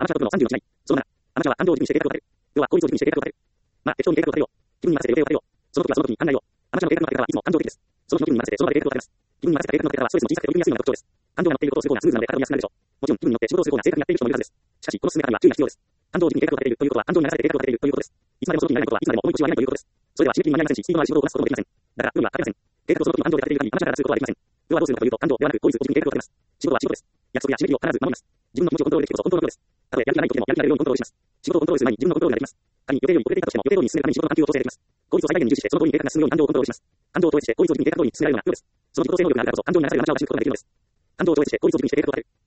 アマチュアトップの30のしない。その7、アマチュアは感情を軸にして計画を立てる。要は効率を軸にして計画を立てる。まあ、適当に計画を立てよう。気分に任せて予定を立てよう。その時はその時に考えよう。アマチュアの計画の立て方はいつも感情的です。その日の気分に任せてその場で計画を立てます。気分に任せた計画の立て方はストレスも小さくて取り組みやすいのが特徴です。感情が乗っていることをする方がスムーズなので体も安くなるでしょう。もちろん気分によって仕事をする方が正確にやっている人もいるはずです。しかし、この進め方には注意が必要です。感情を軸に計画を立てているということは感情に流されて計画を立てているということです。いつまでもその気にならないことはいつまでも重い腰を上げないということです。それでは刺激に間に合いませんし、スピードのある仕事をこなすこともできません。だから、無理はかけません。計画をその時に感情で立てている限り、アマチュアからすることはできません。要はどうするかというと、感情ではなく効率を軸に計画を立てます。仕事は仕事です。約束や締め切りを必ず守ります。自分の気持ちをコントロールできるこそ本当のことです。たとえやる気がない時でもやる気が出るようにコントロールします。仕事をコントロールする前に自分のコントロールができます。仮に予定より遅れていたとしても予定通りに進めるために仕事の環境を調整できます。効率を最大限に重視してその通りに計画が進むように感情をコントロールします。感情を統一して効率を軸に計画通りに進められるのがプロです。その自己統制能力があるからこそ感情に流されるアマチュアを軸にすることができるのです。感情を統一して効率を軸にして計画を立てる。